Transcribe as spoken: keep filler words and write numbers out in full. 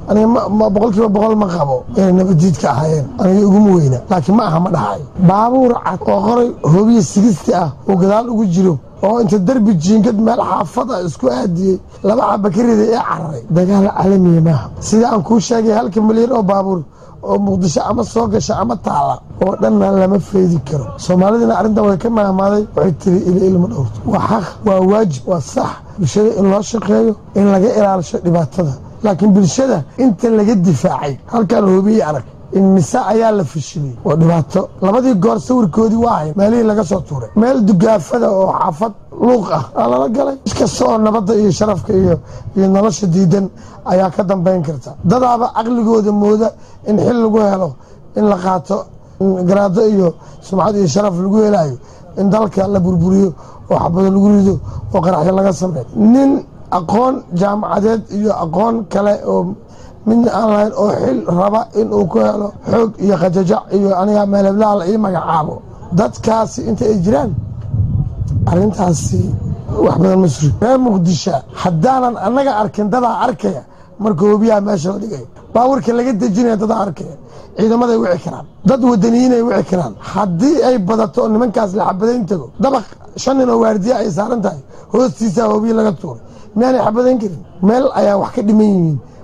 aniga ma boqolkiiba boqol ma qabo inay nabadiidka ahaayeen aniga uguma weyna laakiin ma aha ma dhahay baabuur cad oo qoray hoobiye sigisti ah oo gadaal ugu jiro oo inta darbi jiingad meel xaafad ah isku aadiyey laba xaba ka riday ee cararay dagaal caalamiya maaha sida aan kuu sheegay halka milyan oo baabuur oo muqdisho ama soo gasha ama taala oo dhanna lama feedi karo soomaalidina arrintan way ka maamaaday waxay tiri ila ilma dhowrto waa xaq waa waajib waa sax bulshada in loo shaqeeyo in laga ilaalisho dhibaatada laakiin bulshada inta laga difaacay halkaan hoobiye arag imise ayaa la fishilay waa dhibaato labadii goor sawirkoodii waa ahayn meelihii laga soo tuuray meel dugaafada oo xaafad luuq ah aa lala galay iskasta oo nabadda iyo sharafka iyo iyo nolosha diidan ayaa ka dambayn karta dadaaba caqligooda mooda in xil lagu helo in la qaato garaado iyo sumcad iyo sharaf lagu helaayo in dalka la burburiyo oo xabado lagu rido oo qaraxyo laga sameeyo nin aqoon jaamacadeed iyo aqoon kale oo midna aan lahayn oo xil raba inuu ku helo xoog iyo qajajac iyo aniga meeleblaal ii magacaabo dadkaasi inta ay jiraan arrintaasi wax badan ma suri reer muqdisho haddaanan annaga arkin dadaa arkaya marka hoobiyaha meesha la dhigay baawarka laga dejinaya dadaa arkaya ciidamaday wici karaan dad wadaniyiinay wici karaan haddii ay badato oo nimankaas la xabadayn tago dabaq shan nin oo waardiya ay saaran tahay hoostiisaa hoobiye laga tuuray miyaanay xabadayn karin meel ayaa wax ka dhiman yihiin